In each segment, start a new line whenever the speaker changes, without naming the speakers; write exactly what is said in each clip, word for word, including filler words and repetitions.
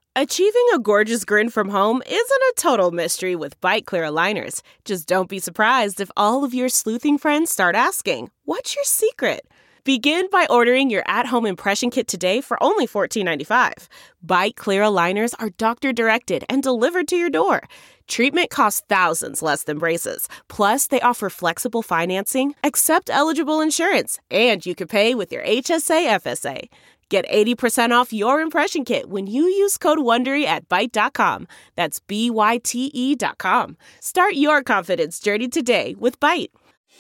Achieving a gorgeous grin from home isn't a total mystery with Byte Clear aligners. Just don't be surprised if all of your sleuthing friends start asking, "What's your secret?" Begin by ordering your at-home impression kit today for only fourteen ninety-five. Byte Clear aligners are doctor-directed and delivered to your door. Treatment costs thousands less than braces. Plus, they offer flexible financing, accept eligible insurance, and you can pay with your H S A F S A. Get eighty percent off your impression kit when you use code WONDERY at byte dot com. That's B Y T E dot com. Start your confidence journey today with Byte.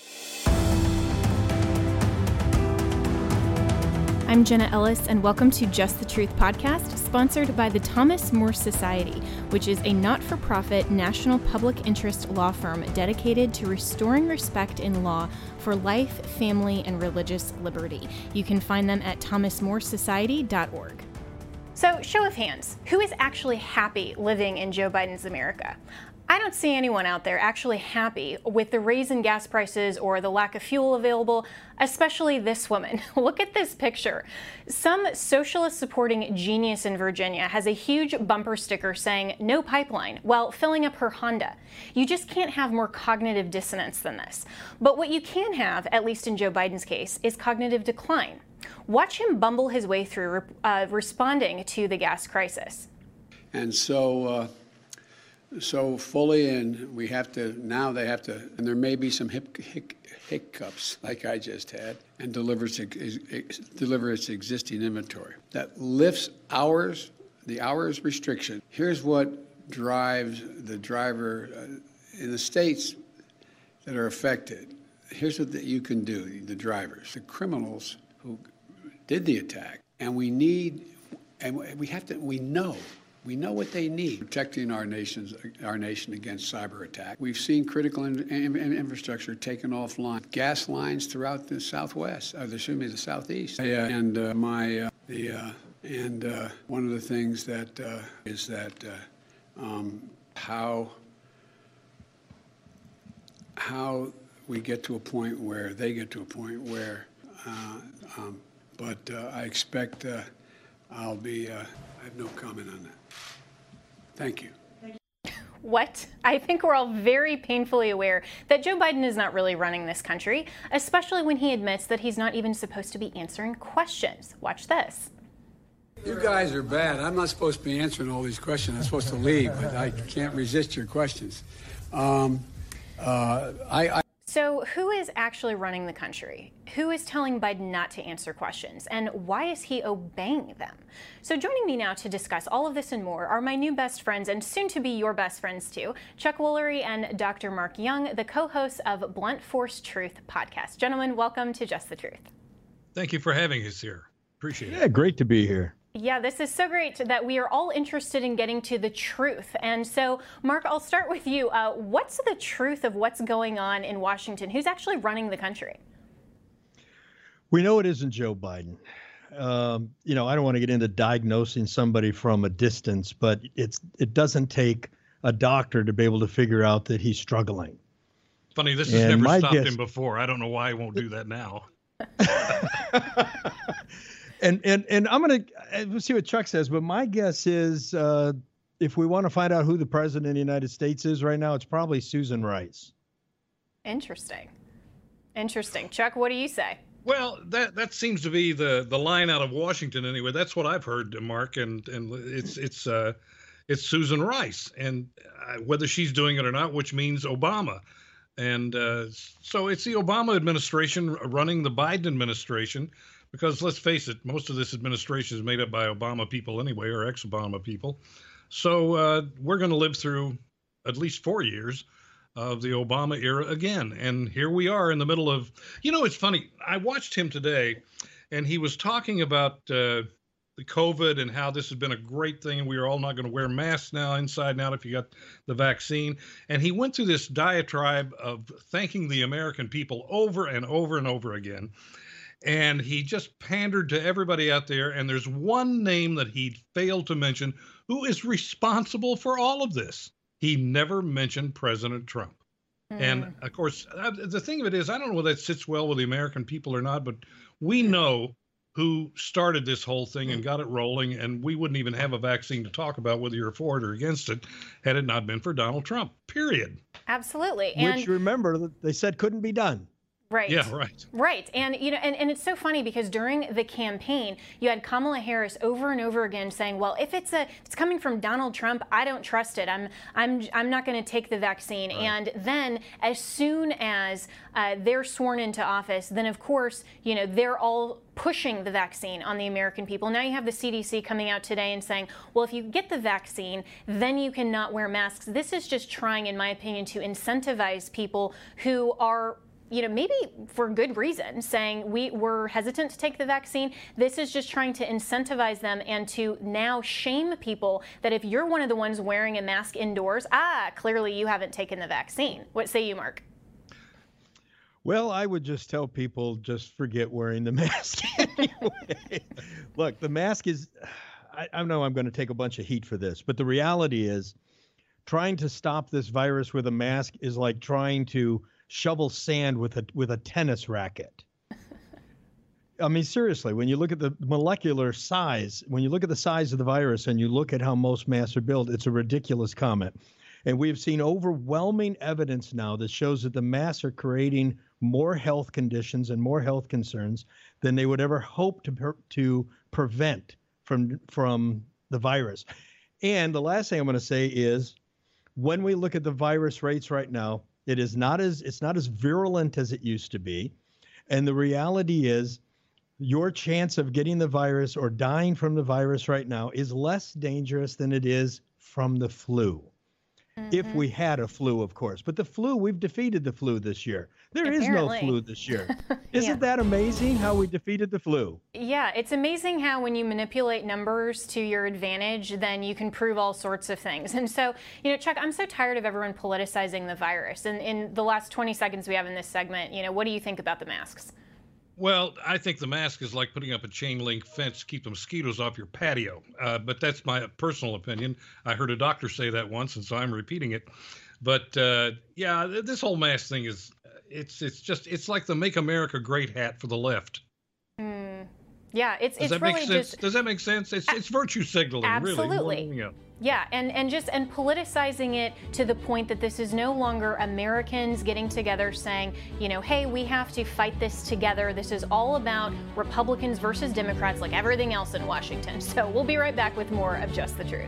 I'm Jenna Ellis, and welcome to Just the Truth podcast, sponsored by the Thomas More Society, which is a not-for-profit national public interest law firm dedicated to restoring respect in law for life, family, and religious liberty. You can find them at thomas more society dot org. So, show of hands, who is actually happy living in Joe Biden's America? I don't see anyone out there actually happy with the raise in gas prices or the lack of fuel available, especially this woman. Look at this picture. Some socialist supporting genius in Virginia has a huge bumper sticker saying no pipeline while filling up her Honda. You just can't have more cognitive dissonance than this. But what you can have, at least in Joe Biden's case, is cognitive decline. Watch him bumble his way through uh, responding to the gas crisis.
And so, uh So fully, and we have to, now they have to, and there may be some hip, hic, hiccups like I just had, and delivers, deliver its existing inventory. That lifts hours, the hours restriction. Here's what drives the driver uh, in the states that are affected. Here's what the, you can do, the drivers, the criminals who did the attack. And we need, and we have to, we know, We know what they need, protecting our nation's our nation against cyber attack. We've seen critical in, in, in infrastructure taken offline, gas lines throughout the Southwest, or excuse me, the Southeast. Yeah, and uh, my uh, the uh, and uh, one of the things that uh, is that uh, um, how how we get to a point where they get to a point where, uh, um, but uh, I expect uh, I'll be. Uh, I have no comment on that. Thank you.
What? I think we're all very painfully aware that Joe Biden is not really running this country, especially when he admits that he's not even supposed to be answering questions. Watch this.
You guys are bad. I'm not supposed to be answering all these questions. I'm supposed to leave, but I can't resist your questions. Um, uh, I, I
So who is actually running the country? Who is telling Biden not to answer questions? And why is he obeying them? So joining me now to discuss all of this and more are my new best friends, and soon to be your best friends too, Chuck Woolery and Doctor Mark Young, the co-hosts of Blunt Force Truth podcast. Gentlemen, welcome to Just the Truth.
Thank you for having us here. Appreciate it.
Yeah, great to be here.
Yeah, this is so great that we are all interested in getting to the truth. And so, Mark, I'll start with you. Uh, what's the truth of what's going on in Washington? Who's actually running the country?
We know it isn't Joe Biden. Um, you know, I don't want to get into diagnosing somebody from a distance, but it's it doesn't take a doctor to be able to figure out that he's struggling.
Funny, this has
And
never
my
stopped
guess-
him before. I don't know why he won't do that now.
And and and I'm gonna we'll see what Chuck says, but my guess is uh, if we want to find out who the president of the United States is right now, it's probably Susan Rice.
Interesting. Interesting. Chuck, what do you say?
Well, that that seems to be the the line out of Washington anyway. That's what I've heard, Mark, and and it's it's uh, it's Susan Rice, and uh, whether she's doing it or not, which means Obama. And uh, so it's the Obama administration running the Biden administration. Because let's face it, most of this administration is made up by Obama people anyway, or ex-Obama people. So uh, we're going to live through at least four years of the Obama era again. And here we are in the middle of, you know, it's funny. I watched him today, and he was talking about uh, the COVID and how this has been a great thing. And we are all not going to wear masks now inside and out if you got the vaccine. And he went through this diatribe of thanking the American people over and over and over again. And he just pandered to everybody out there. And there's one name that he failed to mention who is responsible for all of this. He never mentioned President Trump. Mm. And of course, the thing of it is, I don't know whether that sits well with the American people or not, but we know who started this whole thing and got it rolling, and we wouldn't even have a vaccine to talk about whether you're for it or against it had it not been for Donald Trump, period.
Absolutely.
Which,
and
remember, they said couldn't be done.
Right.
Yeah, right.
Right. And, you know, and, and it's so funny because during the campaign, you had Kamala Harris over and over again saying, well, if it's a, if it's coming from Donald Trump, I don't trust it. I'm, I'm, I'm not going to take the vaccine. Right. And then as soon as uh, they're sworn into office, then of course, you know, they're all pushing the vaccine on the American people. Now you have the C D C coming out today and saying, well, if you get the vaccine, then you cannot wear masks. This is just trying, in my opinion, to incentivize people who are, you know, maybe for good reason, saying we were hesitant to take the vaccine. This is just trying to incentivize them and to now shame people that if you're one of the ones wearing a mask indoors, ah, clearly you haven't taken the vaccine. What say you, Mark?
Well, I would just tell people just forget wearing the mask anyway. Look, the mask is, I, I know I'm going to take a bunch of heat for this, but the reality is trying to stop this virus with a mask is like trying to shovel sand with a with a tennis racket. I mean, seriously, when you look at the molecular size, when you look at the size of the virus and you look at how most masks are built, it's a ridiculous comment. And we have seen overwhelming evidence now that shows that the masks are creating more health conditions and more health concerns than they would ever hope to per, to prevent from from the virus. And the last thing I'm going to say is, when we look at the virus rates right now, It is not as it's not as virulent as it used to be. And the reality is your chance of getting the virus or dying from the virus right now is less dangerous than it is from the flu. Mm-hmm. If we had a flu, of course. But the flu, we've defeated the flu this year. There Apparently. is no flu this year. Isn't yeah. that amazing how we defeated the flu?
Yeah, it's amazing how when you manipulate numbers to your advantage, then you can prove all sorts of things. And so, you know, Chuck, I'm so tired of everyone politicizing the virus. And in the last twenty seconds we have in this segment, you know, what do you think about the masks?
Well, I think the mask is like putting up a chain link fence to keep the mosquitoes off your patio. Uh, but that's my personal opinion. I heard a doctor say that once, and so I'm repeating it. But uh, yeah, this whole mask thing is, it's it's just, it's like the Make America Great hat for the left.
Mm. Yeah, it's
Does
it's
that
really
make sense?
just.
Does that make sense? It's it's virtue signaling,
Absolutely.
really. More than anything else.
Yeah, and, and just and politicizing it to the point that this is no longer Americans getting together saying, you know, hey, we have to fight this together. This is all about Republicans versus Democrats, like everything else in Washington. So we'll be right back with more of Just the Truth.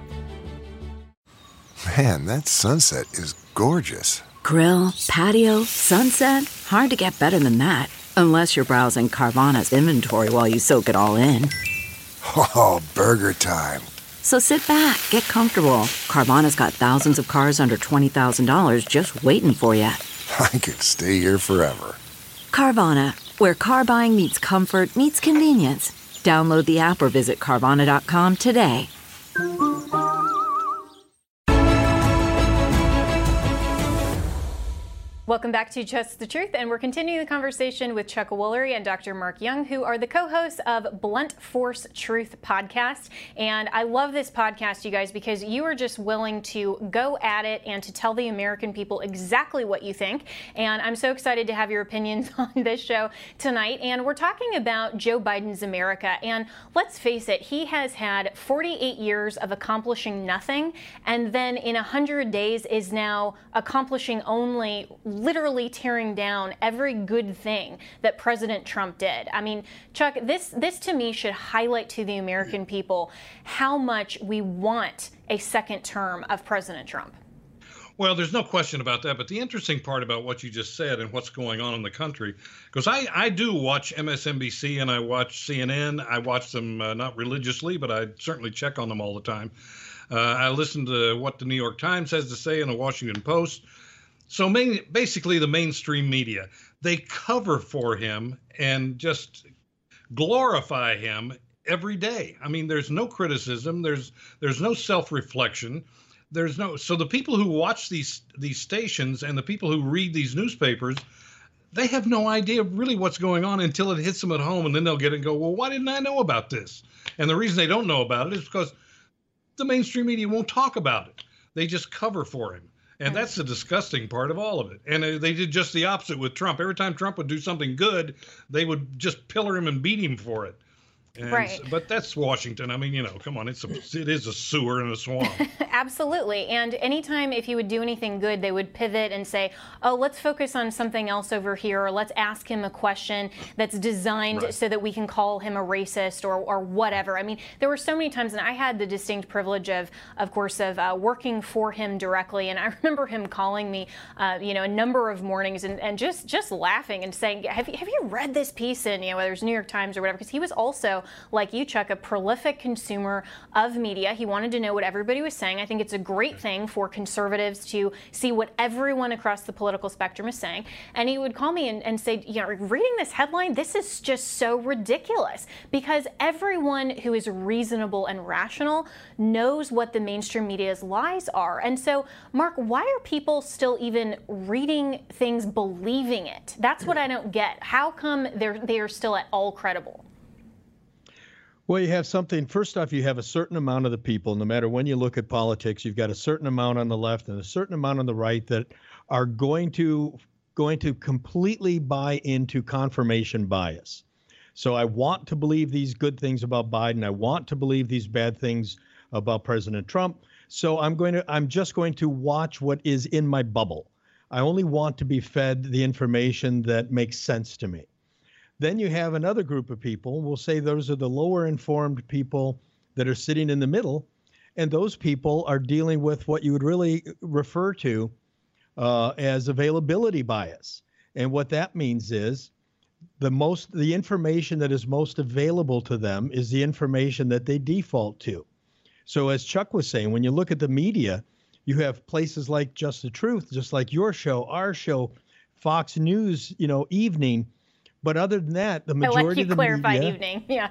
Man, that sunset is gorgeous.
Grill, patio, sunset. Hard to get better than that. Unless you're browsing Carvana's inventory while you soak it all in.
Oh, burger time.
So sit back, get comfortable. Carvana's got thousands of cars under twenty thousand dollars just waiting for you.
I could stay here forever.
Carvana, where car buying meets comfort, meets convenience. Download the app or visit Carvana dot com today.
Welcome back to Just the Truth, and we're continuing the conversation with Chuck Woolery and Doctor Mark Young, who are the co-hosts of Blunt Force Truth podcast. And I love this podcast, you guys, because you are just willing to go at it and to tell the American people exactly what you think. And I'm so excited to have your opinions on this show tonight. And we're talking about Joe Biden's America. And let's face it, he has had forty-eight years of accomplishing nothing, and then in one hundred days is now accomplishing only literally tearing down every good thing that President Trump did. I mean, Chuck, this this to me should highlight to the American people how much we want a second term of President Trump.
Well, there's no question about that. But the interesting part about what you just said and what's going on in the country, because I, I do watch M S N B C and I watch C N N. I watch them uh, not religiously, but I certainly check on them all the time. Uh, I listen to what the New York Times has to say and the Washington Post. So main, basically the mainstream media, they cover for him and just glorify him every day. I mean, there's no criticism. There's there's no self-reflection. There's no so the people who watch these these stations and the people who read these newspapers, they have no idea really what's going on until it hits them at home, and then they'll get it and go, well, why didn't I know about this? And the reason they don't know about it is because the mainstream media won't talk about it. They just cover for him. And that's the disgusting part of all of it. And they did just the opposite with Trump. Every time Trump would do something good, they would just pillar him and beat him for it. And,
Right.
But that's Washington. I mean, you know, come on, it's a, it is a sewer and a swamp.
Absolutely. And anytime if he would do anything good, they would pivot and say, oh, let's focus on something else over here, or let's ask him a question that's designed
Right.
so that we can call him a racist or, or whatever. I mean, there were so many times, and I had the distinct privilege of, of course, of uh, working for him directly. And I remember him calling me, uh, you know, a number of mornings and, and just, just laughing and saying, have you, have you read this piece in, you know, whether it's New York Times or whatever? Because he was also, like you, Chuck, a prolific consumer of media. He wanted to know what everybody was saying. I think it's a great thing for conservatives to see what everyone across the political spectrum is saying. And he would call me and, and say, you know, reading this headline, this is just so ridiculous, because everyone who is reasonable and rational knows what the mainstream media's lies are. And so, Mark, why are people still even reading things, believing it? That's what I don't get. How come they're they are still at all credible?
Well, you have something, first off, you have a certain amount of the people, no matter when you look at politics, you've got a certain amount on the left and a certain amount on the right that are going to going to completely buy into confirmation bias. So I want to believe these good things about Biden. I want to believe these bad things about President Trump. So I'm going to I'm just going to watch what is in my bubble. I only want to be fed the information that makes sense to me. Then you have another group of people, we'll say those are the lower informed people that are sitting in the middle, and those people are dealing with what you would really refer to uh, as availability bias. And what that means is the most, the information that is most available to them is the information that they default to. So as Chuck was saying, when you look at the media, you have places like Just the Truth, just like your show, our show, Fox News, you know, Evening. But other than that, the majority
I like you
of the
clarified
media,
evening. Yeah.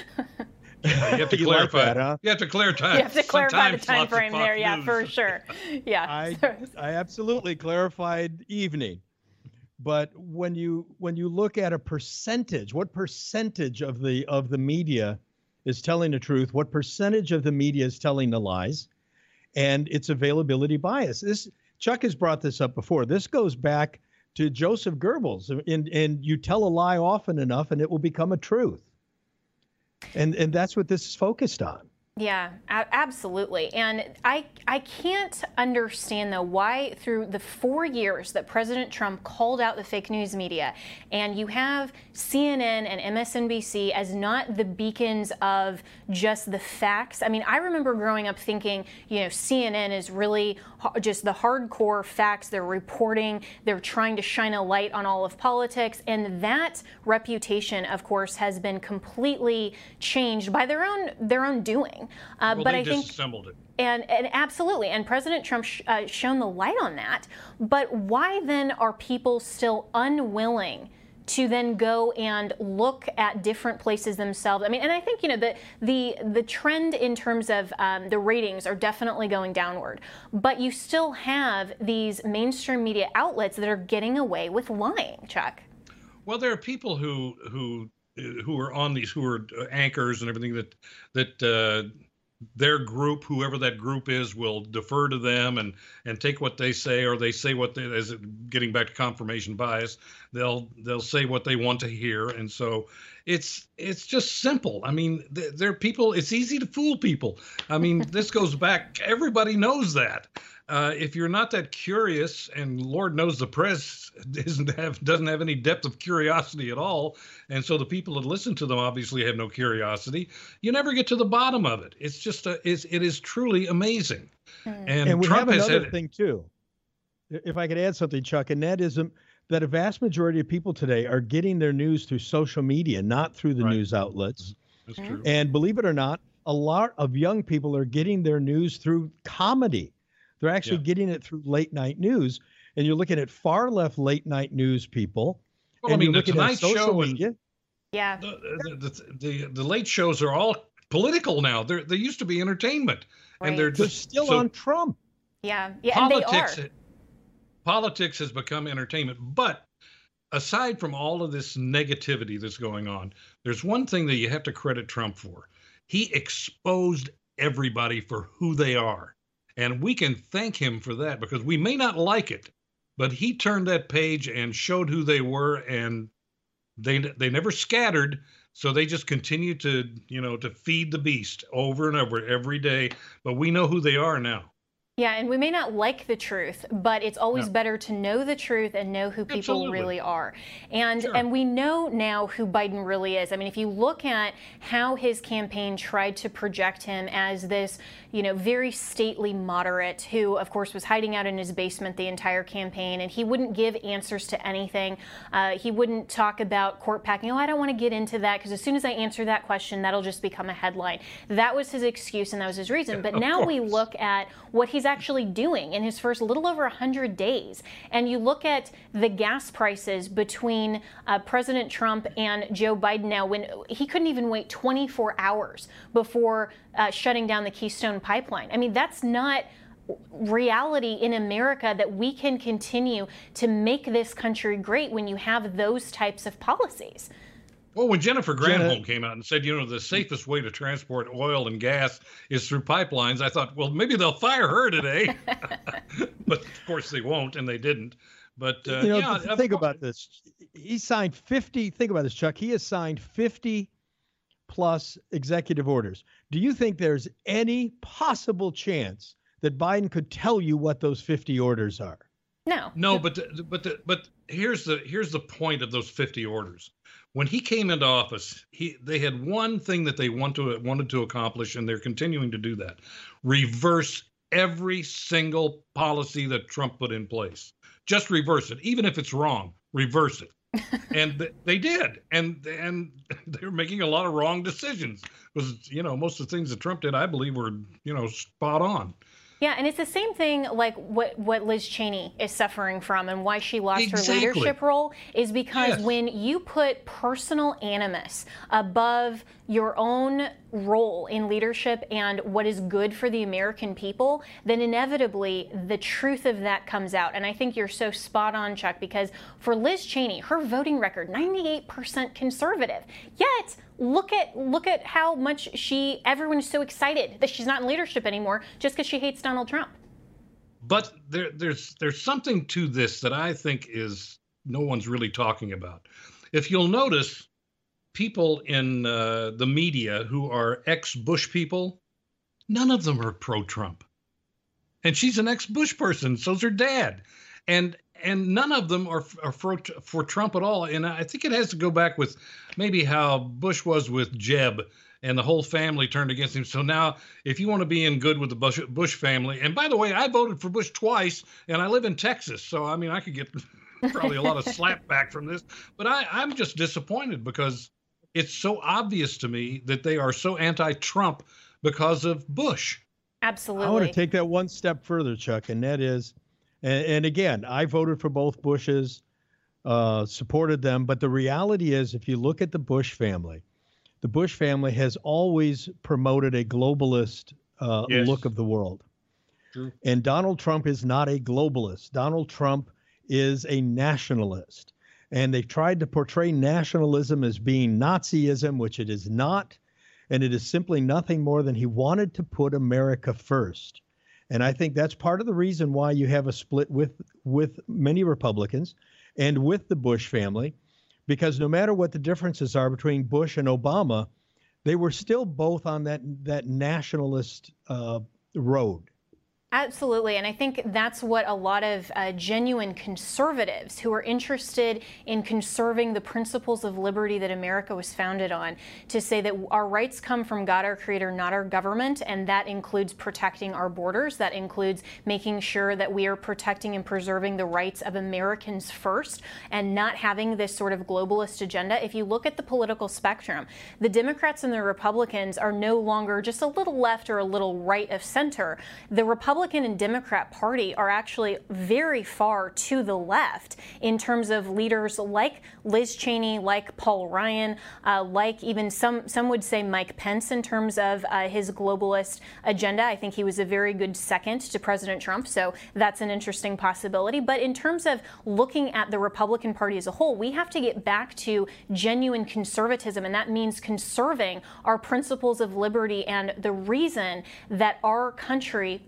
Yeah, you have to
You like
clarify.
that, huh?
You have to clarify.
You have to clarify the
Sometimes
time
lots of
frame
Fox
there. Yeah,
News.
for sure. Yeah.
I I absolutely clarified evening. But when you when you look at a percentage, what percentage of the of the media is telling the truth? What percentage of the media is telling the lies? And it's availability bias. This Chuck has brought this up before. This goes back to Joseph Goebbels, and and you tell a lie often enough, and it will become a truth. And and that's what this is focused on.
Yeah, a- absolutely. And I I can't understand, though, why through the four years that President Trump called out the fake news media, and you have C N N and M S N B C as not the beacons of just the facts. I mean, I remember growing up thinking, you know, C N N is really ho- just the hardcore facts. They're reporting, they're trying to shine a light on all of politics. And that reputation, of course, has been completely changed by their own their own doing. Uh,
Well,
but
they
I think,
disassembled it.
and, and absolutely, and President Trump sh- uh, shone the light on that. But why then are people still unwilling to then go and look at different places themselves? I mean, and I think, you know, the the the trend in terms of um, the ratings are definitely going downward. But you still have these mainstream media outlets that are getting away with lying, Chuck.
Well, there are people who who who are on these, who are anchors and everything, that that uh, their group, whoever that group is, will defer to them and and take what they say, or they say what they, as it, getting back to confirmation bias, they'll they'll say what they want to hear. And so it's it's just simple. I mean, th- there are people, it's easy to fool people. I mean, this goes back, everybody knows that. Uh, if you're not that curious, and Lord knows the press isn't have doesn't have any depth of curiosity at all, and so the people that listen to them obviously have no curiosity, you never get to the bottom of it. It's just a, it's, it is truly amazing.
Mm.
And,
And we
Trump
have
has
another
had,
thing too, if I could add something, Chuck, and that is um, that a vast majority of people today are getting their news through social media, not through the
Right.
news outlets.
That's true.
And believe it or not, a lot of young people are getting their news through comedy. They're actually
Yeah.
getting it through late night news. And you're looking at far left late night news people.
Well, I
and
mean,
you're
the
looking at
Tonight
social
Show and
media.
Yeah.
the, the, the, the, the late shows are all political now. They're, they used to be entertainment,
Right.
and they're
They're
just
still
so
on Trump.
Yeah. Yeah. And they
politics.
are.
Politics has become entertainment. But aside from all of this negativity that's going on, there's one thing that you have to credit Trump for. He exposed everybody for who they are. And we can thank him for that, because we may not like it, but he turned that page and showed who they were, and they they never scattered. So they just continue to, you know, to feed the beast over and over every day. But we know who they are now.
Yeah, and we may not like the truth, but it's always no. better to know the truth and know who people
Absolutely.
really are. And
Sure.
and we know now who Biden really is. I mean, if you look at how his campaign tried to project him as this, you know, very stately moderate who, of course, was hiding out in his basement the entire campaign, and he wouldn't give answers to anything. Uh, he wouldn't talk about court packing. Oh, I don't want to get into that because as soon as I answer that question, that'll just become a headline. That was his excuse and that was his reason. But
Of
now
course.
we look at what he's actually doing in his first little over one hundred days. And you look at the gas prices between uh, President Trump and Joe Biden now, when he couldn't even wait twenty-four hours before uh, shutting down the Keystone Pipeline. I mean, that's not reality in America, that we can continue to make this country great when you have those types of policies.
Well, when Jennifer Granholm
Jenna-
came out and said, you know, the safest way to transport oil and gas is through pipelines, I thought, well, maybe they'll fire her today. But of course they won't, and they didn't. But uh,
you know,
yeah,
th-
of
think
course-
about this. He signed fifty. Think about this, Chuck. He has signed fifty plus executive orders. Do you think there's any possible chance that Biden could tell you what those fifty orders are?
No.
No, but the, but the, but here's the here's the point of those fifty orders. When he came into office, he they had one thing that they want to wanted to accomplish, and they're continuing to do that: reverse every single policy that Trump put in place. Just reverse it, even if it's wrong. Reverse it, and th- they did, and and they're making a lot of wrong decisions. Because you know most of the things that Trump did, I believe, were you know spot on.
Yeah, and it's the same thing like what, what Liz Cheney is suffering from and why she lost
Exactly.
her leadership role is because
Yes.
when you put personal animus above your own role in leadership and what is good for the American people, then inevitably the truth of that comes out. And I think you're so spot on, Chuck, because for Liz Cheney, her voting record, ninety-eight percent conservative. Yet, look at look at how much she, everyone is so excited that she's not in leadership anymore just because she hates Donald Trump.
But there, there's there's something to this that I think is no one's really talking about. If you'll notice, people in uh, the media who are ex-Bush people, none of them are pro-Trump. And she's an ex-Bush person, so's her dad. And and none of them are, are for, for Trump at all. And I think it has to go back with maybe how Bush was with Jeb, and the whole family turned against him. So now, if you want to be in good with the Bush, Bush family, and by the way, I voted for Bush twice, and I live in Texas, so I mean, I could get probably a lot of slap back from this. But I, I'm just disappointed because it's so obvious to me that they are so anti-Trump because of Bush.
Absolutely.
I want to take that one step further, Chuck, and that is, and, and again, I voted for both Bushes, uh, supported them, but the reality is, if you look at the Bush family, the Bush family has always promoted a globalist uh,
Yes.
look of the world.
True.
And Donald Trump is not a globalist. Donald Trump is a nationalist. And they've tried to portray nationalism as being Nazism, which it is not. And it is simply nothing more than he wanted to put America first. And I think that's part of the reason why you have a split with, with many Republicans and with the Bush family, because no matter what the differences are between Bush and Obama, they were still both on that, that nationalist uh, road.
Absolutely. And I think that's what a lot of uh, genuine conservatives who are interested in conserving the principles of liberty that America was founded on, to say that our rights come from God, our creator, not our government. And that includes protecting our borders. That includes making sure that we are protecting and preserving the rights of Americans first and not having this sort of globalist agenda. If you look at the political spectrum, the Democrats and the Republicans are no longer just a little left or a little right of center. The Republicans Republican and Democrat Party are actually very far to the left in terms of leaders like Liz Cheney, like Paul Ryan, uh, like even some some would say Mike Pence in terms of uh, his globalist agenda. I think he was a very good second to President Trump, so that's an interesting possibility. But in terms of looking at the Republican Party as a whole, we have to get back to genuine conservatism, and that means conserving our principles of liberty and the reason that our country was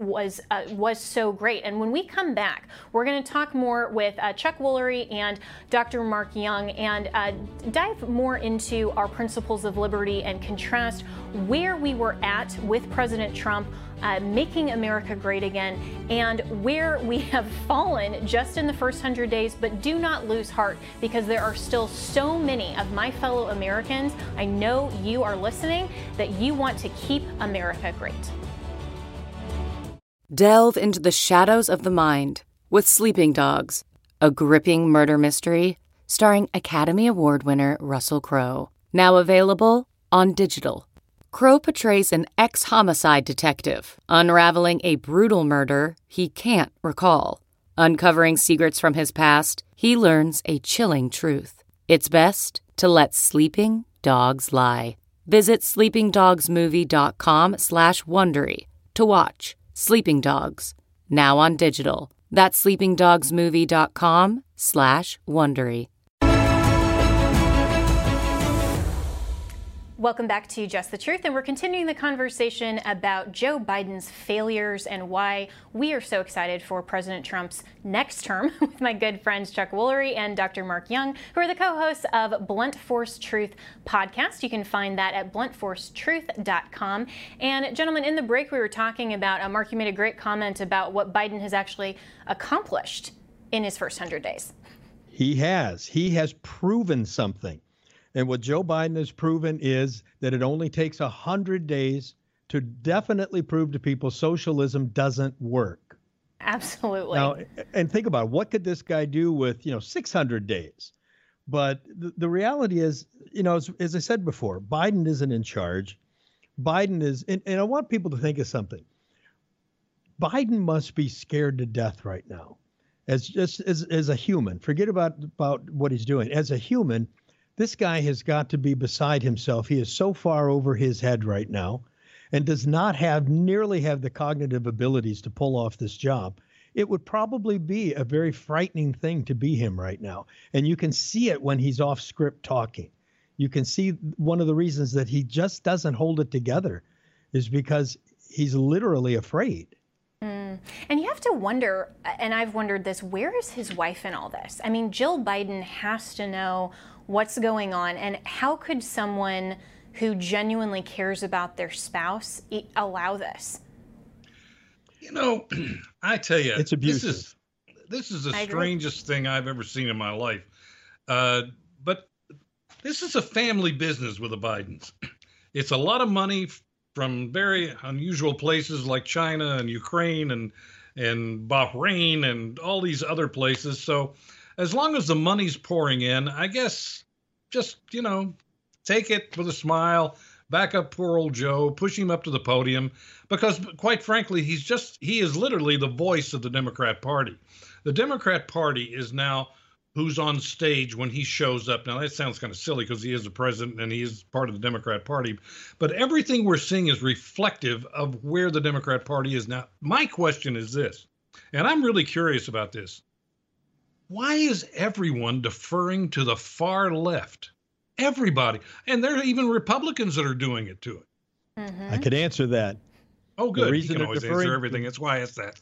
uh, was so great. And when we come back, we're going to talk more with uh, Chuck Woolery and Doctor Mark Young and uh, dive more into our principles of liberty and contrast where we were at with President Trump uh, making America great again and where we have fallen just in the first hundred days. But do not lose heart, because there are still so many of my fellow Americans, I know you are listening, that you want to keep America great.
Delve into the shadows of the mind with Sleeping Dogs, a gripping murder mystery starring Academy Award winner Russell Crowe. Now available on digital. Crowe portrays an ex-homicide detective unraveling a brutal murder he can't recall. Uncovering secrets from his past, he learns a chilling truth. It's best to let sleeping dogs lie. Visit sleepingdogsmovie.com slash Wondery to watch Sleeping Dogs, now on digital. That's sleepingdogsmovie.com slash Wondery.
Welcome back to Just the Truth, and we're continuing the conversation about Joe Biden's failures and why we are so excited for President Trump's next term with my good friends Chuck Woolery and Doctor Mark Young, who are the co-hosts of Blunt Force Truth podcast. You can find that at blunt force truth dot com. And gentlemen, in the break we were talking about, uh, Mark, you made a great comment about what Biden has actually accomplished in his first hundred days.
He has. He has proven something. And what Joe Biden has proven is that it only takes one hundred days to definitely prove to people socialism doesn't work.
Absolutely.
Now, and think about it. What could this guy do with, you know, six hundred days? But the, the reality is, you know, as, as I said before, Biden isn't in charge. Biden is, and, and I want people to think of something. Biden must be scared to death right now. As just as, as a human, forget about, about what he's doing. As a human, this guy has got to be beside himself. He is so far over his head right now and does not have nearly have the cognitive abilities to pull off this job. It would probably be a very frightening thing to be him right now. And you can see it when he's off script talking. You can see one of the reasons that he just doesn't hold it together is because he's literally afraid.
Mm. And you have to wonder, and I've wondered this, where is his wife in all this? I mean, Jill Biden has to know what's going on, and how could someone who genuinely cares about their spouse allow this?
You know, I tell you,
it's abusive.
This is, this is the strangest thing I've ever seen in my life. Uh, but this is a family business with the Bidens. It's a lot of money from very unusual places like China and Ukraine and and Bahrain and all these other places. So as long as the money's pouring in, I guess just, you know, take it with a smile, back up poor old Joe, push him up to the podium, because quite frankly, he's just, he is literally the voice of the Democrat Party. The Democrat Party is now who's on stage when he shows up. Now, that sounds kind of silly because he is the president and he is part of the Democrat Party, but everything we're seeing is reflective of where the Democrat Party is now. My question is this, and I'm really curious about this. Why is everyone deferring to the far left? Everybody. And there are even Republicans that are doing it to it.
Mm-hmm.
I could answer that.
Oh, good.
The reason
you can always
deferring,
answer everything. That's why it's that.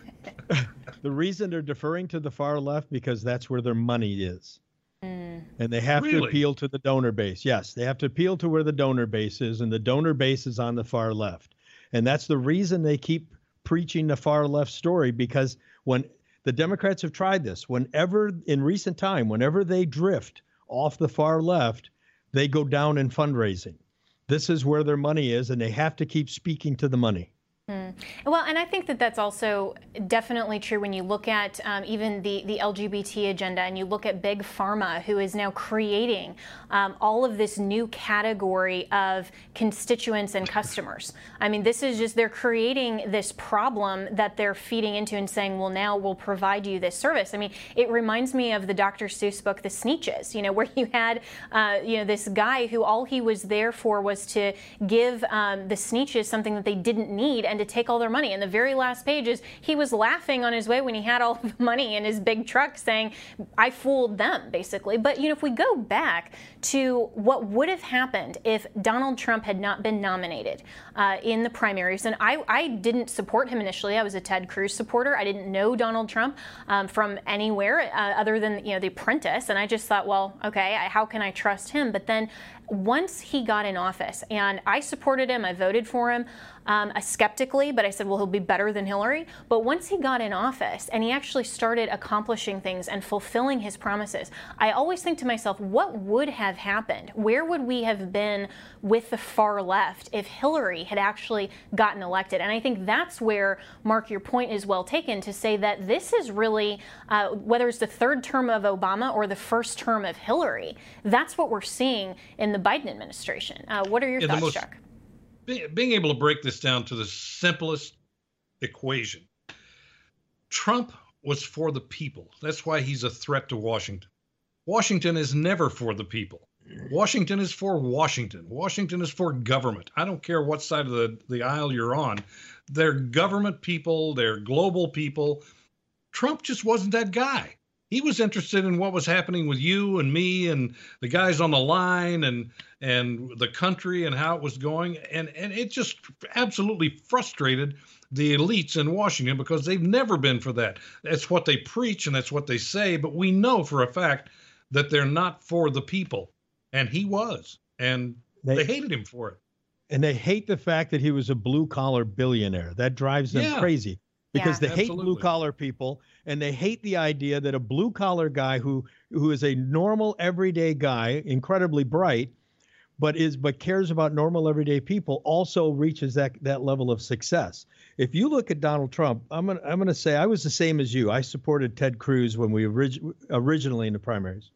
The reason they're deferring to the far left, because that's where their money is.
Mm.
And they have
Really?
to appeal to the donor base. Yes, they have to appeal to where the donor base is, and the donor base is on the far left. And that's the reason they keep preaching the far left story, because when the Democrats have tried this, whenever in recent time, whenever they drift off the far left, they go down in fundraising. This is where their money is, and they have to keep speaking to the money.
Mm. Well, and I think that that's also definitely true when you look at um, even the, the L G B T agenda, and you look at Big Pharma, who is now creating um, all of this new category of constituents and customers. I mean, this is just, they're creating this problem that they're feeding into and saying, well, now we'll provide you this service. I mean, it reminds me of the Doctor Seuss book, The Sneetches, you know, where you had, uh, you know, this guy who all he was there for was to give um, the Sneetches something that they didn't need, and and to take all their money. And the very last page is he was laughing on his way when he had all the money in his big truck saying, I fooled them, basically. But, you know, if we go back to what would have happened if Donald Trump had not been nominated uh, in the primaries, and I, I didn't support him initially. I was a Ted Cruz supporter. I didn't know Donald Trump um, from anywhere uh, other than, you know, The Apprentice. And I just thought, well, okay, I, how can I trust him? But then once he got in office, and I supported him, I voted for him um, uh, skeptically, but I said, well, he'll be better than Hillary. But once he got in office and he actually started accomplishing things and fulfilling his promises, I always think to myself, what would have happened? Where would we have been with the far left if Hillary had actually gotten elected? And I think that's where, Mark, your point is well taken to say that this is really, uh, whether it's the third term of Obama or the first term of Hillary, that's what we're seeing in the Biden administration. Uh, what are your
yeah,
thoughts,
most,
Chuck?
Be, being able to break this down to the simplest equation. Trump was for the people. That's why he's a threat to Washington. Washington is never for the people. Washington is for Washington. Washington is for government. I don't care what side of the, the aisle you're on. They're government people. They're global people. Trump just wasn't that guy. He was interested in what was happening with you and me and the guys on the line and and the country and how it was going. And, and it just absolutely frustrated the elites in Washington because they've never been for that. That's what they preach and that's what they say. But we know for a fact that they're not for the people. And he was. And they, they hated him for it.
And they hate the fact that he was a blue-collar billionaire. That drives them
yeah.
crazy. Because
Yeah.
they hate
Absolutely.
blue-collar people, and they hate the idea that a blue-collar guy who who is a normal, everyday guy, incredibly bright, but is but cares about normal, everyday people, also reaches that that level of success. If you look at Donald Trump, I'm gonna I'm gonna say I was the same as you. I supported Ted Cruz when we orig- originally in the primaries,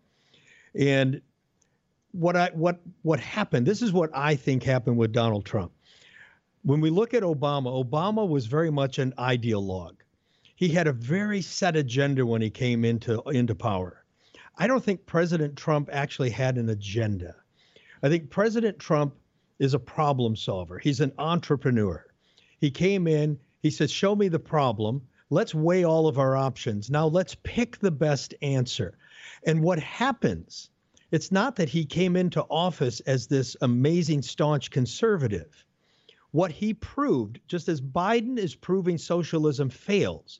and what I what what happened. This is what I think happened with Donald Trump. When we look at Obama, Obama was very much an ideologue. He had a very set agenda when he came into, into power. I don't think President Trump actually had an agenda. I think President Trump is a problem solver. He's an entrepreneur. He came in, he said, show me the problem. Let's weigh all of our options. Now let's pick the best answer. And what happens, it's not that he came into office as this amazing, staunch conservative. What he proved, just as Biden is proving socialism fails,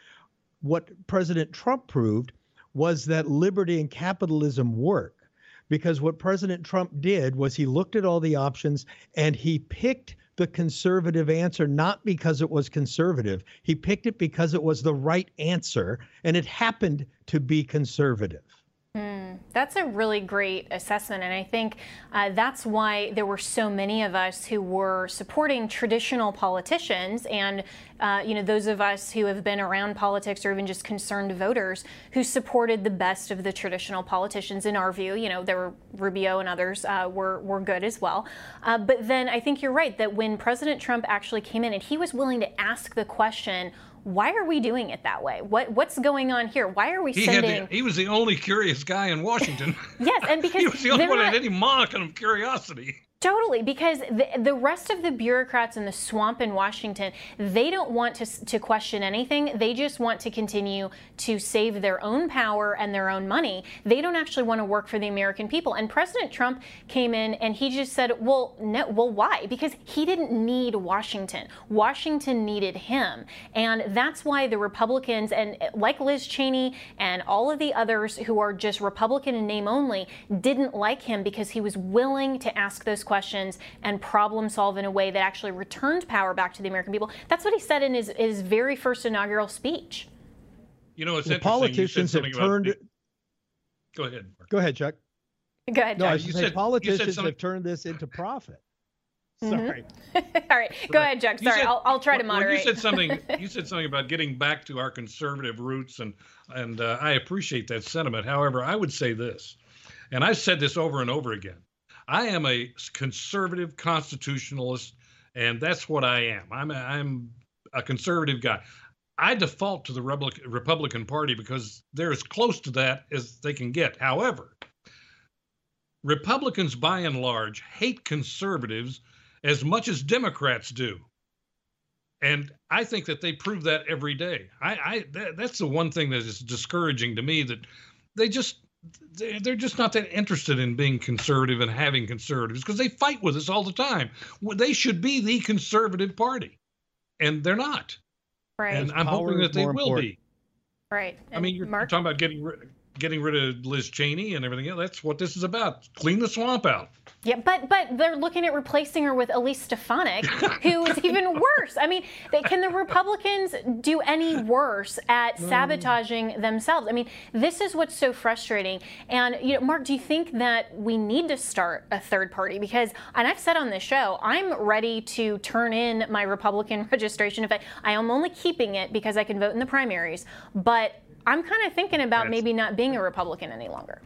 what President Trump proved was that liberty and capitalism work. Because what President Trump did was he looked at all the options and he picked the conservative answer, not because it was conservative. He picked it because it was the right answer, and it happened to be conservative.
Mm, that's a really great assessment, and I think uh, that's why there were so many of us who were supporting traditional politicians, and uh, you know, those of us who have been around politics or even just concerned voters who supported the best of the traditional politicians. In our view, you know, there were Rubio and others uh, were were good as well. Uh, but then I think you're right that when President Trump actually came in and he was willing to ask the question, why are we doing it that way? What what's going on here? Why are we
he
sending?
Had the, he was the only curious guy in Washington.
Yes, and because
he was the only one
not...
that had any modicum of curiosity.
Totally, because the, the rest of the bureaucrats in the swamp in Washington, they don't want to, to question anything. They just want to continue to save their own power and their own money. They don't actually want to work for the American people. And President Trump came in and he just said, well, no, well, why? Because he didn't need Washington. Washington needed him. And that's why the Republicans, and like Liz Cheney and all of the others who are just Republican in name only, didn't like him because he was willing to ask those questions. questions and problem solve in a way that actually returned power back to the American people. That's what he said in his, his very first inaugural speech.
You know, it's
the
interesting.
Politicians have turned.
The... Go ahead, Mark.
Go ahead, Chuck.
Go ahead,
No,
Chuck.
I was
You
saying
said-
politicians
something-
have turned this into profit.
Mhm.
Sorry.
All right, go ahead, Chuck.
You
Sorry,
said-
I'll, I'll try to
when-
moderate.
When you said something, you said something about getting back to our conservative roots, and and uh, I appreciate that sentiment. However, I would say this, and I've said this over and over again. I am a conservative constitutionalist, and that's what I am. I'm a, I'm a conservative guy. I default to the Republican Party because they're as close to that as they can get. However, Republicans, by and large, hate conservatives as much as Democrats do. And I think that they prove that every day. I, I that, that's the one thing that is discouraging to me, that they just, they're just not that interested in being conservative and having conservatives, because they fight with us all the time. They should be the conservative party, and they're not.
Right.
And I'm hoping that they will
important.
be.
Right.
I mean, you're
Mark?
talking about getting rid, getting rid of Liz Cheney and everything else. That's what this is about. Clean the swamp out.
Yeah, but but they're looking at replacing her with Elise Stefanik, who is even worse. I mean, they, can the Republicans do any worse at sabotaging themselves? I mean, this is what's so frustrating. And, you know, Mark, do you think that we need to start a third party? Because, and I've said on this show, I'm ready to turn in my Republican registration. In fact, I am only keeping it because I can vote in the primaries. But I'm kind of thinking about
That's...
maybe not being a Republican any longer.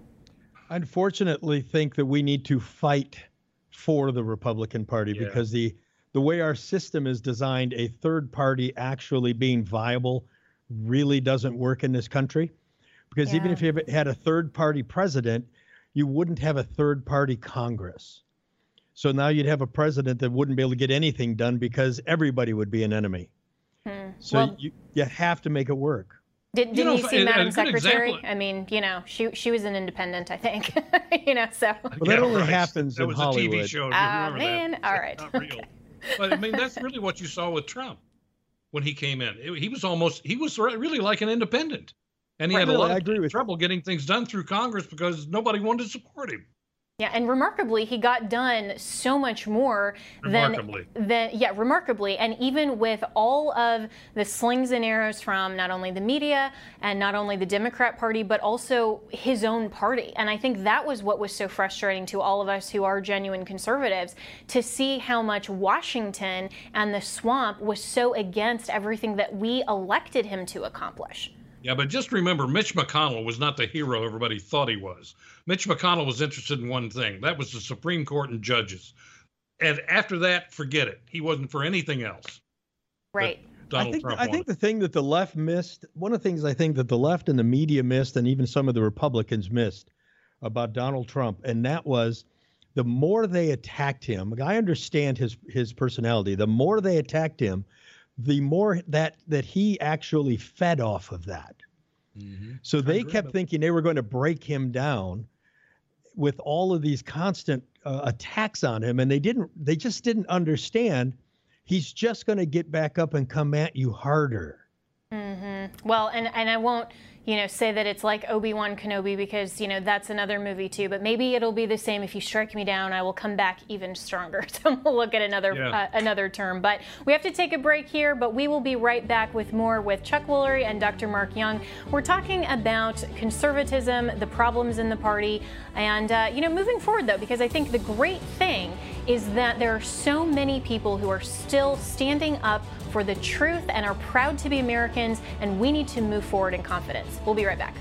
I unfortunately think that we need to fight for the Republican Party,
yeah.
because the the way our system is designed, a third party actually being viable really doesn't work in this country. Because
yeah.
even if you had a third party president, you wouldn't have a third party Congress. So now you'd have a president that wouldn't be able to get anything done because everybody would be an enemy. Hmm. So well, you, you have to make it work.
Did, didn't you, know, you see, a, Madam a Secretary?
Example.
I mean, you know, she she was an independent, I think. you know, so.
Well, that
yeah,
only
right.
happens
that
in
was
Hollywood.
a T V show.
Ah, uh, man,
that.
all right.
Not real. But I mean, that's really what you saw with Trump when he came in. It, he was almost, he was really like an independent, and he
right,
had
really,
a lot
I
of
agree with
trouble
you.
getting things done through Congress because nobody wanted to support him.
Yeah, and remarkably, he got done so much more
remarkably.
than, than, yeah, remarkably. And even with all of the slings and arrows from not only the media and not only the Democrat Party, but also his own party. And I think that was what was so frustrating to all of us who are genuine conservatives, to see how much Washington and the swamp was so against everything that we elected him to accomplish.
Yeah, but just remember, Mitch McConnell was not the hero everybody thought he was. Mitch McConnell was interested in one thing. That was the Supreme Court and judges. And after that, forget it. He wasn't for anything else.
Right.
I think, I think the thing that the left missed, one of the things I think that the left and the media missed, and even some of the Republicans missed about Donald Trump, and that was the more they attacked him. I understand his his personality. The more they attacked him, the more that that he actually fed off of that. Mm-hmm. So they kept thinking they were going to break him down with all of these constant uh, attacks on him, and they didn't. They just didn't understand he's just going to get back up and come at you harder.
Mm-hmm. Well, and and I won't, you know, say that it's like Obi-Wan Kenobi, because, you know, that's another movie too. But maybe it'll be the same. If you strike me down, I will come back even stronger. So we'll look at another yeah. uh, another term. But we have to take a break here. But we will be right back with more with Chuck Woolery and Doctor Mark Young. We're talking about conservatism, the problems in the party, and uh, you know, moving forward though, because I think the great thing is that there are so many people who are still standing up for the truth and are proud to be Americans, and we need to move forward in confidence. We'll be right back.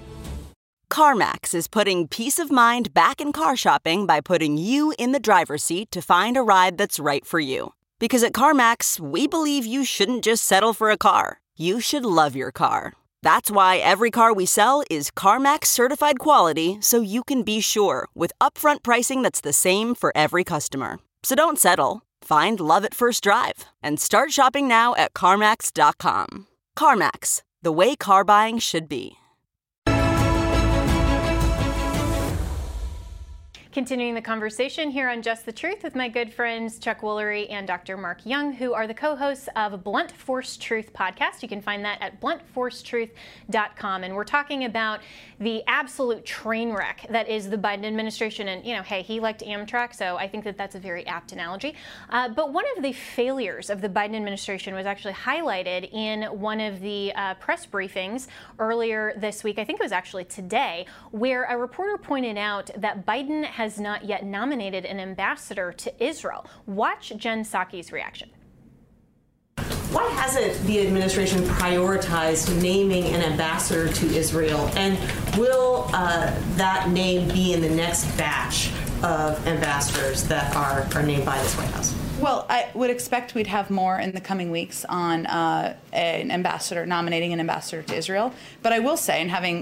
CarMax is putting peace of mind back in car shopping by putting you in the driver's seat to find a ride that's right for you. Because at CarMax, we believe you shouldn't just settle for a car. You should love your car. That's why every car we sell is CarMax certified quality, so you can be sure with upfront pricing that's the same for every customer. So don't settle. Find love at first drive and start shopping now at CarMax dot com. CarMax, the way car buying should be.
Continuing the conversation here on Just the Truth with my good friends Chuck Woolery and Doctor Mark Young, who are the co-hosts of Blunt Force Truth podcast. You can find that at blunt force truth dot com. And we're talking about the absolute train wreck that is the Biden administration. And, you know, hey, he liked Amtrak, so I think that that's a very apt analogy. Uh, but one of the failures of the Biden administration was actually highlighted in one of the uh, press briefings earlier this week. I think it was actually today, where a reporter pointed out that Biden has has not yet nominated an ambassador to Israel. Watch Jen Psaki's reaction.
Why hasn't the administration prioritized naming an ambassador to Israel? And will uh, that name be in the next batch of ambassadors that are, are named by this White House?
Well, I would expect we'd have more in the coming weeks on uh, an ambassador, nominating an ambassador to Israel. But I will say, and having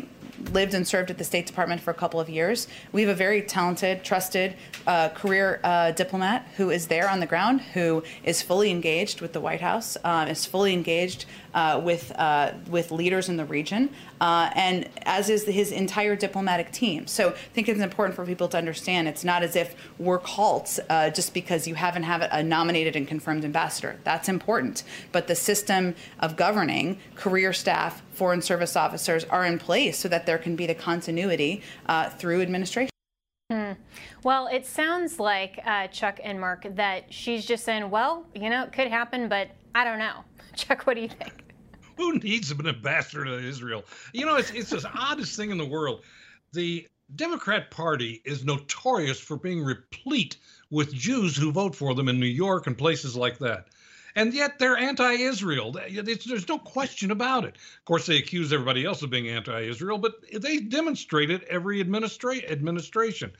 lived and served at the State Department for a couple of years. We have a very talented, trusted uh, career uh, diplomat who is there on the ground, who is fully engaged with the White House, uh, is fully engaged uh, with uh, with leaders in the region, uh, and as is his entire diplomatic team. So I think it's important for people to understand it's not as if we're called uh, just because you haven't have a nominated and confirmed ambassador. That's important. But the system of governing, career staff, foreign service officers are in place so that there can be the continuity uh, through administration.
Hmm. Well, it sounds like, uh, Chuck and Mark, that she's just saying, well, you know, it could happen, but I don't know. Chuck, what do you think?
Who needs an ambassador to Israel? You know, it's it's the oddest thing in the world. The Democrat Party is notorious for being replete with Jews who vote for them in New York and places like that. And yet they're anti-Israel. It's, there's no question about it. Of course, they accuse everybody else of being anti-Israel, but they demonstrate it every administra- administration.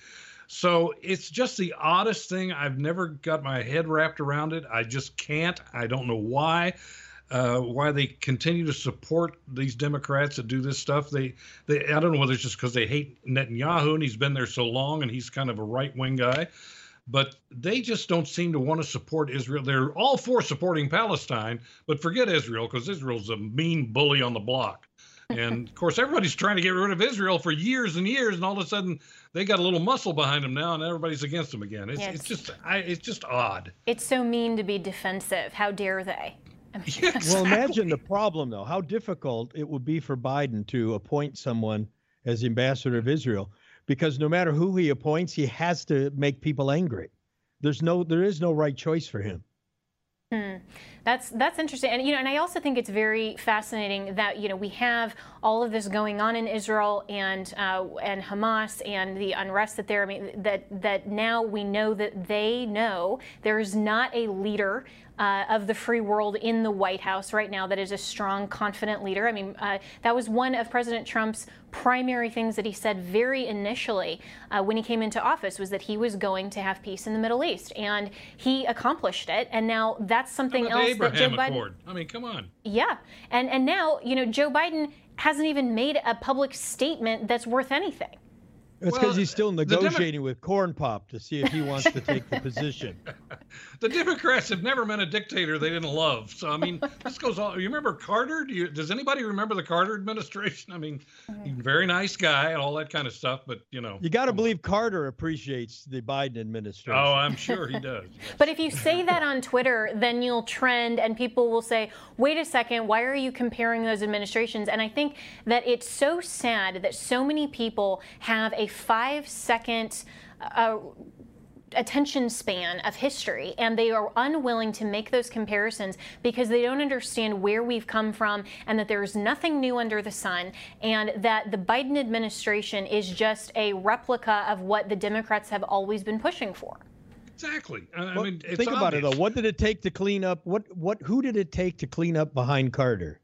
So it's just the oddest thing. I've never got my head wrapped around it. I just can't. I don't know why. Uh, why they continue to support these Democrats that do this stuff. They, they I don't know whether it's just because they hate Netanyahu and he's been there so long and he's kind of a right-wing guy, but they just don't seem to want to support Israel. They're all for supporting Palestine, but forget Israel because Israel's a mean bully on the block. And of course, everybody's trying to get rid of Israel for years and years, and all of a sudden they got a little muscle behind them now, and everybody's against them again. It's,
Yes.
it's just, I, it's just odd.
It's so mean to be defensive. How dare they? I mean,
Yeah,
Well,
exactly.
imagine the problem, though, how difficult it would be for Biden to appoint someone as the ambassador of Israel, because no matter who he appoints, he has to make people angry. There's no, there is no right choice for him.
Hmm. That's that's interesting, and you know, and I also think it's very fascinating that you know we have all of this going on in Israel and uh, and Hamas and the unrest that there. I mean, that that now we know that they know there is not a leader uh, of the free world in the White House right now that is a strong, confident leader. I mean, uh, that was one of President Trump's primary things that he said very initially uh, when he came into office, was that he was going to have peace in the Middle East, and he accomplished it. And now that's something
How about
else
the
that Joe
Abraham
Biden.
Accord? I mean, come on.
Yeah, and and now you know Joe Biden hasn't even made a public statement that's worth anything.
It's because
Well,
he's still
the Demo-
negotiating with Corn Pop to see if he wants to take the position.
The Democrats have never met a dictator they didn't love. So I mean, this goes on. You remember Carter? Do you? Does anybody remember the Carter administration? I mean, very nice guy and all that kind of stuff. But you know,
You got to believe Carter appreciates the Biden administration.
oh, I'm sure he does.
But if you say that on Twitter, then you'll trend and people will say, wait a second, why are you comparing those administrations? And I think that it's so sad that so many people have a five second uh, attention span of history, and they are unwilling to make those comparisons because they don't understand where we've come from and that there's nothing new under the sun, and that the Biden administration is just a replica of what the Democrats have always been pushing for.
Exactly. I, I
Well,
mean, it's
think about it
obvious.
though. What did it take to clean up? What what? Who did it take to clean up behind Carter?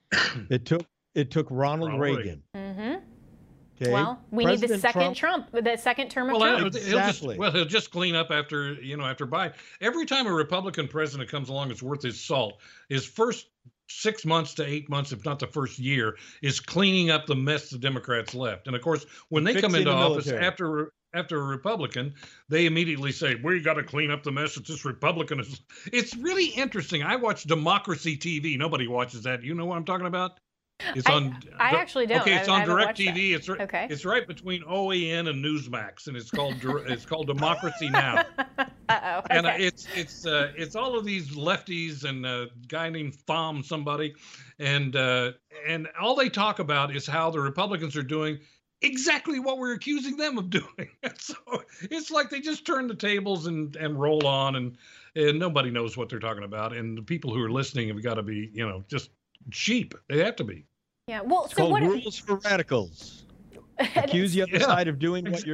It took it took Ronald,
Ronald
Reagan.
Mm-hmm.
Okay.
Well, we need the
President
second Trump, the second term of
Well,
Trump.
he'll- he'll just,
Exactly.
well, he'll just clean up after, you know, after Biden. Every time a Republican president comes along, it's worth his salt. His first six months to eight months, if not the first year, is cleaning up the mess the Democrats left. And of course, when they come
Fixing
into
the
office
military.
after after a Republican, they immediately say, "We got to clean up the mess that this Republican is." It's really interesting. I watch Democracy T V. Nobody watches that. You know what I'm talking about? It's
I-
on.
I actually don't.
Okay,
I-
it's
I
on
haven't watched
DirecTV. It's ri-
Okay.
It's right between O A N and Newsmax, and it's called Dir- it's called Democracy Now.
Uh-oh.
And uh,
Okay.
it's it's uh, it's all of these lefties and a guy named Thom somebody, and uh, and all they talk about is how the Republicans are doing exactly what we're accusing them of doing. So it's like they just turn the tables and and roll on, and and nobody knows what they're talking about, and the people who are listening have got to be, you know, just sheep. They have to be.
Yeah. Well,
It's
so
called
what?
rules for radicals. Accuse the other
Yeah.
side of doing what you're doing.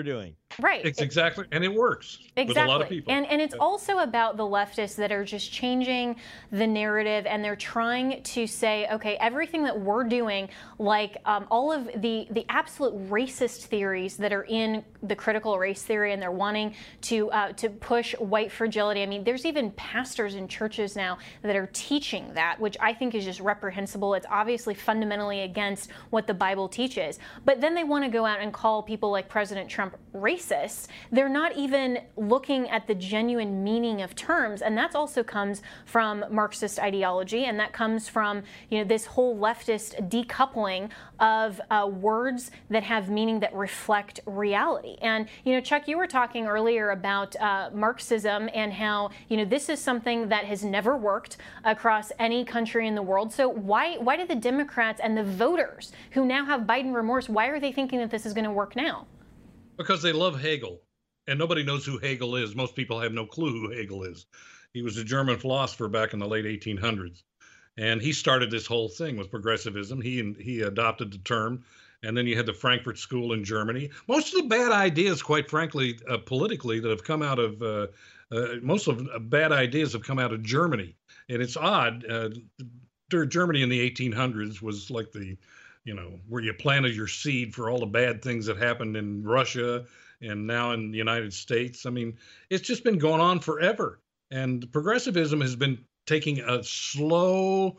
Right.
It's exactly, and it works
exactly.
with a lot of people.
And and it's
yeah.
also about the leftists that are just changing the narrative, and they're trying to say, okay, everything that we're doing, like um, all of the the absolute racist theories that are in the critical race theory, and they're wanting to uh, to push white fragility. I mean, there's even pastors in churches now that are teaching that, which I think is just reprehensible. It's obviously fundamentally against what the Bible teaches. But then they want to go out and call people like President Trump racist. They're not even looking at the genuine meaning of terms, and that also comes from Marxist ideology, and that comes from, you know, this whole leftist decoupling of uh, words that have meaning that reflect reality. And, you know, Chuck, you were talking earlier about uh, Marxism and how, you know, this is something that has never worked across any country in the world. So why why do the Democrats and the voters who now have Biden remorse, why are they thinking that this is going to work now?
Because they love Hegel, and nobody knows who Hegel is. Most people have no clue who Hegel is. He was a German philosopher back in the late eighteen hundreds, and he started this whole thing with progressivism. He he adopted the term, and then you had the Frankfurt School in Germany. Most of the bad ideas, quite frankly, uh, politically, that have come out of uh, uh, most of the bad ideas have come out of Germany, and it's odd. Uh, Germany in the eighteen hundreds was like the you know, where you planted your seed for all the bad things that happened in Russia and now in the United States. I mean, it's just been going on forever. And progressivism has been taking a slow,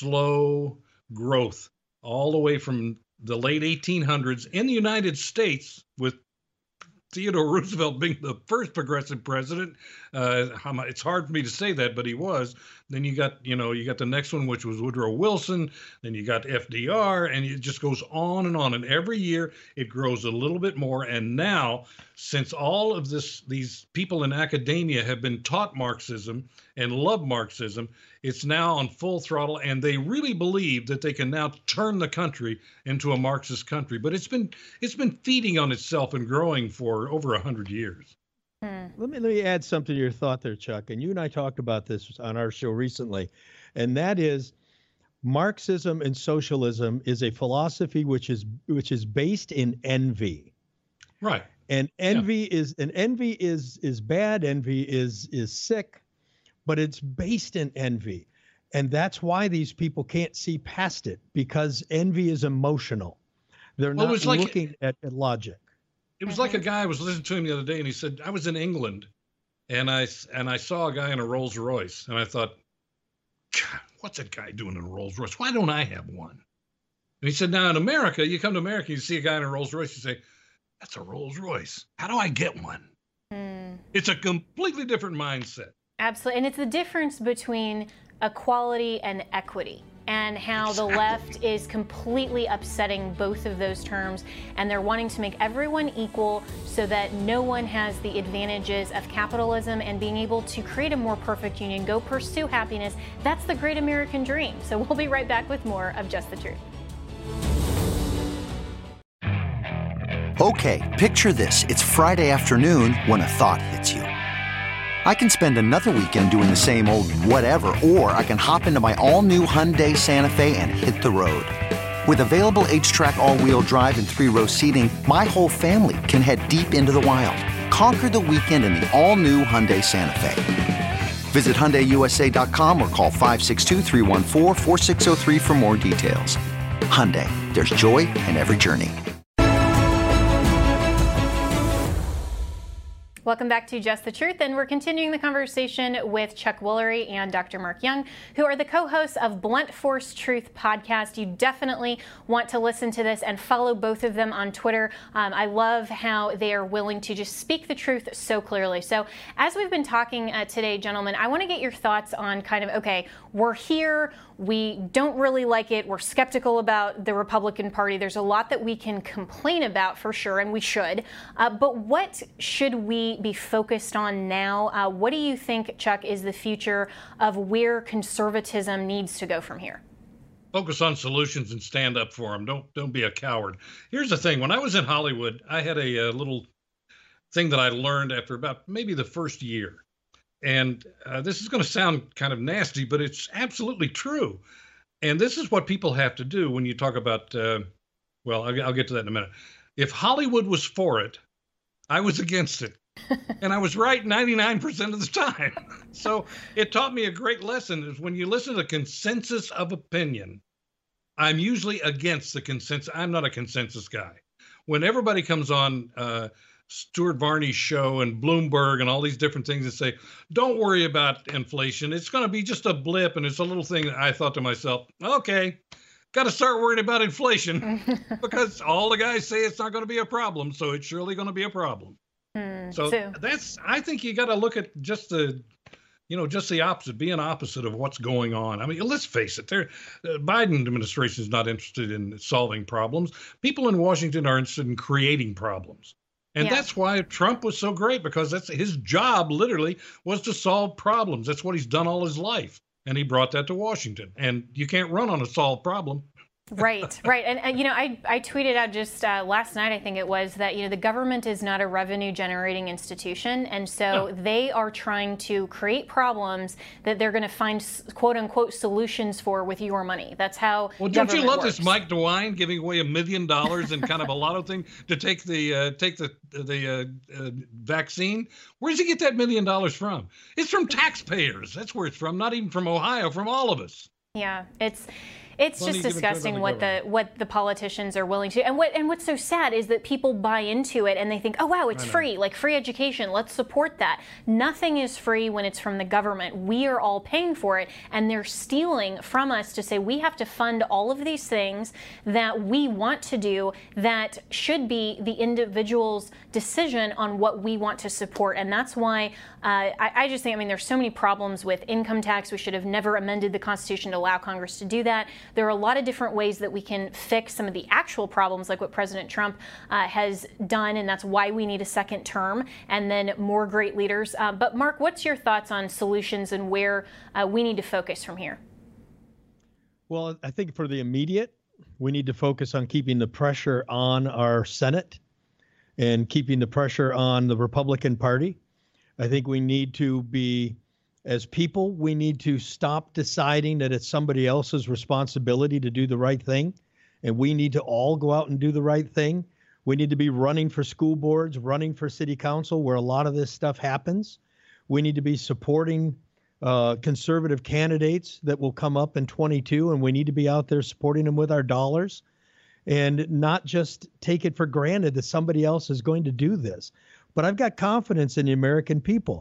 slow growth all the way from the late eighteen hundreds in the United States, with Theodore Roosevelt being the first progressive president. Uh, it's hard for me to say that, but he was. Then you got, you know, you got the next one, which was Woodrow Wilson. Then you got F D R, and it just goes on and on. And every year it grows a little bit more. And now, since all of this, these people in academia have been taught Marxism and love Marxism, it's now on full throttle, and they really believe that they can now turn the country into a Marxist country. But it's been it's been feeding on itself and growing for over a hundred years.
Hmm. Let me let me add something to your thought there, Chuck. And you and I talked about this on our show recently, and that is Marxism and socialism is a philosophy which is which is based in envy.
Right.
And envy yeah. is and envy is is bad. Envy is is sick, but it's based in envy. And that's why these people can't see past it, because envy is emotional. They're
well,
not
like,
looking at, at logic.
It was like a guy, I was listening to him the other day, and he said, I was in England, and I and I saw a guy in a Rolls Royce, and I thought, God, what's that guy doing in a Rolls Royce? Why don't I have one? And he said, now in America, you come to America, you see a guy in a Rolls Royce, you say, that's a Rolls Royce. How do I get one? Mm. It's a completely different mindset.
Absolutely. And it's the difference between equality and equity, and how exactly. the left is completely upsetting both of those terms, and they're wanting to make everyone equal so that no one has the advantages of capitalism and being able to create a more perfect union, go pursue happiness. That's the great American dream. So we'll be right back with more of Just the Truth.
Okay, picture this. It's Friday afternoon when a thought hits you. I can spend another weekend doing the same old whatever, or I can hop into my all-new Hyundai Santa Fe and hit the road. With available H-Track all-wheel drive and three-row seating, my whole family can head deep into the wild. Conquer the weekend in the all-new Hyundai Santa Fe. Visit Hyundai U S A dot com or call five six two, three one four, four six zero three for more details. Hyundai, there's joy in every journey.
Welcome back to Just the Truth, and we're continuing the conversation with Chuck Woolery and Doctor Mark Young, who are the co-hosts of Blunt Force Truth podcast. You definitely want to listen to this and follow both of them on Twitter. Um, I love how they are willing to just speak the truth so clearly. So as we've been talking uh, today, gentlemen, I want to get your thoughts on kind of, okay, we're here, we don't really like it, we're skeptical about the Republican Party. There's a lot that we can complain about for sure, and we should. Uh, but what should we be focused on now? Uh, what do you think, Chuck, is the future of where conservatism needs to go from here?
Focus on solutions and stand up for them. Don't don't be a coward. Here's the thing. When I was in Hollywood, I had a, a little thing that I learned after about maybe the first year. And uh, this is going to sound kind of nasty, but it's absolutely true. And this is what people have to do when you talk about, uh, well, I'll, I'll get to that in a minute. If Hollywood was for it, I was against it. And I was right ninety-nine percent of the time. So it taught me a great lesson is when you listen to consensus of opinion, I'm usually against the consensus. I'm not a consensus guy. When everybody comes on uh, Stuart Varney's show and Bloomberg and all these different things and say, don't worry about inflation. It's going to be just a blip. And it's a little thing that I thought to myself, okay, got to start worrying about inflation because all the guys say it's not going to be a problem. So it's surely going to be a problem. Mm, so, so that's, I think you got to look at just the, you know, just the opposite, being opposite of what's going on. I mean, let's face it, the Biden administration is not interested in solving problems. People in Washington are interested in creating problems. And yeah. that's why Trump was so great, because that's his job literally was to solve problems. That's what he's done all his life. And he brought that to Washington. And you can't run on a solved problem.
Right, right. And, and, you know, I, I tweeted out just uh, last night, I think it was, that, you know, the government is not a revenue generating institution. And so no. they are trying to create problems that they're going to find, quote unquote, solutions for with your money. That's how.
Well, don't you love
works.
this Mike DeWine giving away a million dollars and kind of a lotto thing to take the uh, take the the uh, uh, vaccine? Where does he get that million dollars from? It's from taxpayers. That's where it's from. Not even from Ohio, from all of us.
Yeah, it's. It's just disgusting what the what the politicians are willing to, and what and what's so sad is that people buy into it and they think, oh wow, it's free, like free education, let's support that. Nothing is free when it's from the government. We are all paying for it, and they're stealing from us to say we have to fund all of these things that we want to do that should be the individual's decision on what we want to support. And that's why uh, I, I just think, I mean, there's so many problems with income tax. We should have never amended the Constitution to allow Congress to do that. There are a lot of different ways that we can fix some of the actual problems, like what President Trump uh, has done, and that's why we need a second term and then more great leaders. Uh, but Mark, what's your thoughts on solutions and where uh, we need to focus from here?
Well, I think for the immediate, we need to focus on keeping the pressure on our Senate and keeping the pressure on the Republican Party. I think we need to be As people, we need to stop deciding that it's somebody else's responsibility to do the right thing, and we need to all go out and do the right thing. We need to be running for school boards, running for city council, where a lot of this stuff happens. We need to be supporting uh, conservative candidates that will come up in twenty-two, and we need to be out there supporting them with our dollars and not just take it for granted that somebody else is going to do this. But I've got confidence in the American people.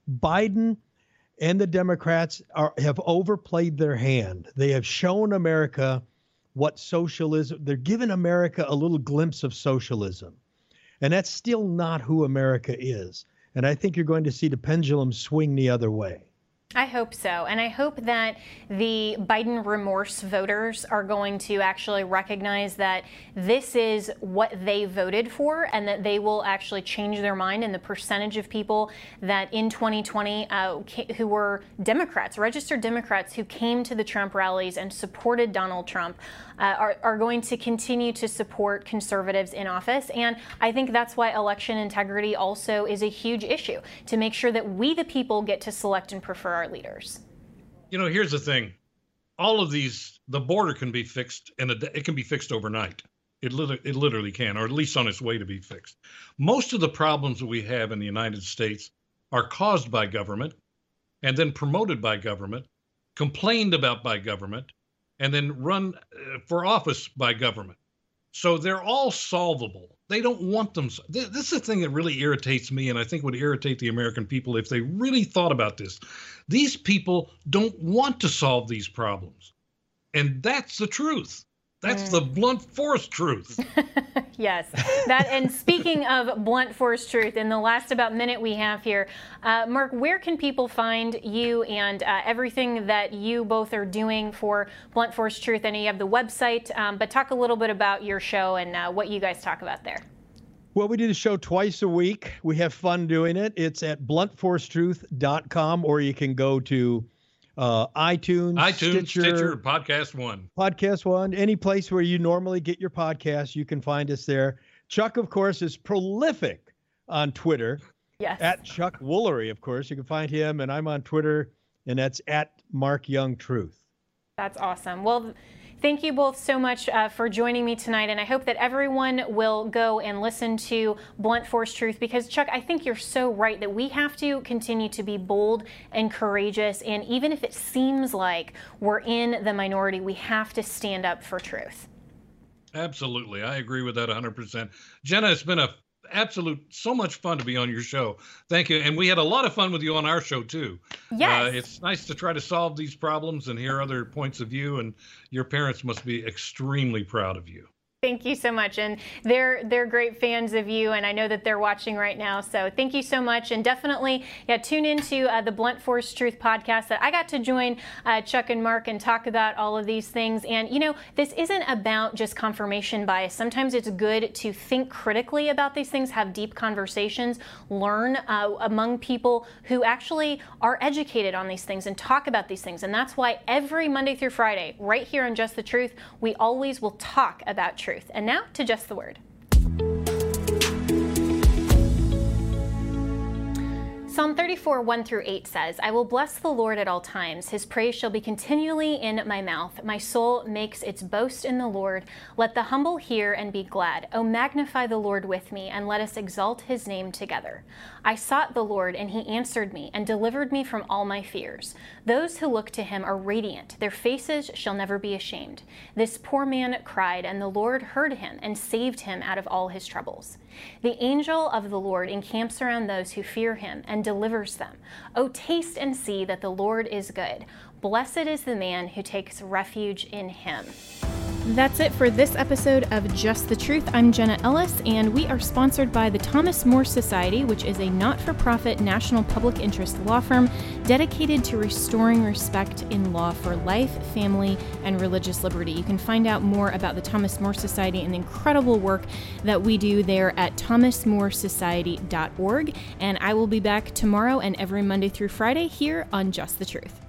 Biden and the Democrats are, have overplayed their hand. They have shown America what socialism, they're giving America a little glimpse of socialism. And that's still not who America is. And I think you're going to see the pendulum swing the other way.
I hope so. And I hope that the Biden remorse voters are going to actually recognize that this is what they voted for and that they will actually change their mind. And the percentage of people that in twenty twenty uh, who were Democrats, registered Democrats who came to the Trump rallies and supported Donald Trump uh, are, are going to continue to support conservatives in office. And I think that's why election integrity also is a huge issue, to make sure that we, the people, get to select and prefer our leaders.
You know, here's the thing. All of these, the border can be fixed, and it can be fixed overnight. It, lit- it literally can, or at least on its way to be fixed. Most of the problems that we have in the United States are caused by government and then promoted by government, complained about by government, and then run uh, for office by government. So they're all solvable. They don't want them. This is the thing that really irritates me, and I think would irritate the American people if they really thought about this. These people don't want to solve these problems. And that's the truth. That's mm. the blunt force truth.
Yes. That. And speaking of blunt force truth, in the last about minute we have here, uh, Mark, where can people find you and uh, everything that you both are doing for Blunt Force Truth? I know you have the website, um, but talk a little bit about your show and uh, what you guys talk about there.
Well, we do the show twice a week. We have fun doing it. It's at blunt force truth dot com, or you can go to Uh, iTunes,
iTunes,
Stitcher,
Stitcher, Podcast One.
Podcast One, any place where you normally get your podcasts, you can find us there. Chuck, of course, is prolific on Twitter.
Yes.
At Chuck Woolery, of course. You can find him, and I'm on Twitter, and that's at Mark Young Truth.
That's awesome. Well, Thank you both so much uh, for joining me tonight, and I hope that everyone will go and listen to Blunt Force Truth, because, Chuck, I think you're so right that we have to continue to be bold and courageous, and even if it seems like we're in the minority, we have to stand up for truth.
Absolutely. I agree with that one hundred percent. Jenna, it's been a absolute so much fun to be on your show. Thank you. And we had a lot of fun with you on our show too.
Yes.
Uh, it's nice to try to solve these problems and hear other points of view, and your parents must be extremely proud of you.
Thank you so much. And they're they're great fans of you, and I know that they're watching right now. So thank you so much. And definitely, yeah, tune into uh, the Blunt Force Truth podcast that I got to join uh, Chuck and Mark and talk about all of these things. And, you know, this isn't about just confirmation bias. Sometimes it's good to think critically about these things, have deep conversations, learn uh, among people who actually are educated on these things and talk about these things. And that's why every Monday through Friday, right here on Just the Truth, we always will talk about truth. And now to Just the Word. Psalm thirty-four, one through eight says, I will bless the Lord at all times. His praise shall be continually in my mouth. My soul makes its boast in the Lord. Let the humble hear and be glad. O magnify the Lord with me, and let us exalt his name together. I sought the Lord, and he answered me and delivered me from all my fears. Those who look to him are radiant. Their faces shall never be ashamed. This poor man cried, and the Lord heard him and saved him out of all his troubles. The angel of the Lord encamps around those who fear him and delivers them. O taste and see that the Lord is good. Blessed is the man who takes refuge in him. That's it for this episode of Just the Truth. I'm Jenna Ellis, and we are sponsored by the Thomas More Society, which is a not-for-profit national public interest law firm dedicated to restoring respect in law for life, family, and religious liberty. You can find out more about the Thomas More Society and the incredible work that we do there at thomas more society dot org. And I will be back tomorrow and every Monday through Friday here on Just the Truth.